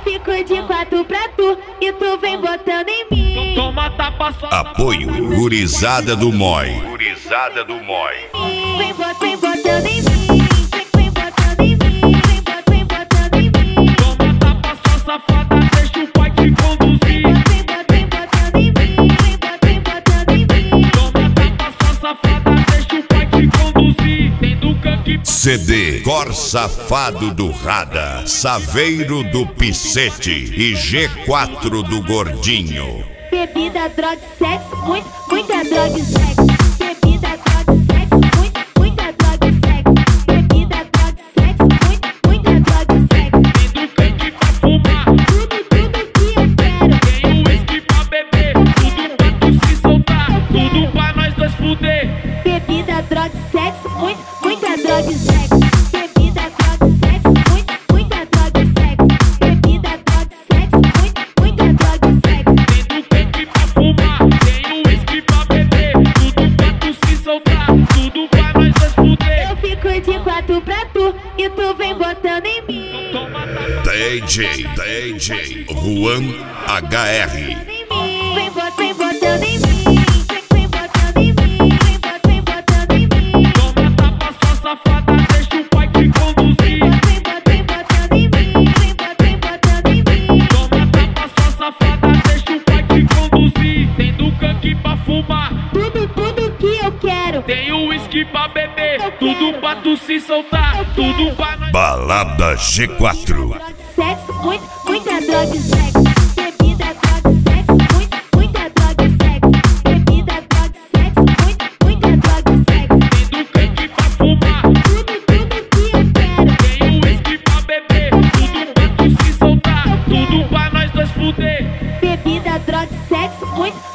fico de quatro pra tu e tu vem botando em mim. Toma tapa só. Apoio Gurizada do Moi. Gurizada do Moi. Vem botando em mim. Vem botando em mim. Vem botando em mim. Toma tapa só, safada, deixa o pai te conduzir. Vem botando em mim. Vem botando em mim. Toma tapa só, safada, deixa o pai te conduzir. Tem do canque. CD Cor Safado do Rada, Saveiro do Picete e G4 do Gordinho. Bebida, droga, sexo, muita droga e sexo. Bebida, droga, sexo, muita droga e sexo. Bebida, droga, sexo, muita droga e sexo. Tem do canque pra fumar. Tudo que eu quero. Tem o uísque pra beber. Tudo pra tu se soltar. Tudo pra nós dois fuder. Bebida, droga, sexo, muita droga e sexo. Bebida, droga, sexo, muita droga e sexo. Bebida, droga, sexo, muita droga e sexo. Tem do canque pra fumar. Tem o uísque pra beber. Tudo pra tu se soltar. Tudo pra nós dois fuder. Eu fico de quatro pra tu e tu vem botando em mim. Toma tapa. DJ Juan HR. Vem botando em mim. Vem botando em mim. Vem botando em mim. Toma tapa só, safada, deixa o pai te conduzir. Vem botando em mim. Vem botando em mim. Toma tapa só, safada, deixa o pai te conduzir. Tem do canque pra fumar. Tudo que eu quero. Tem o uísque pra beber. Tudo pra tu se soltar. Tudo pra nós. Balada G4. Sexo, muita droga e sexo. Bebida, droga, sexo, muita droga e sexo. Bebida, droga, sexo, muita droga e sexo. Tem do canque pra fumar. Tudo que eu quero. Tem o uísque pra beber. Tudo pra tu se soltar. Tudo pra nós dois fuder. Bebida, droga, sexo,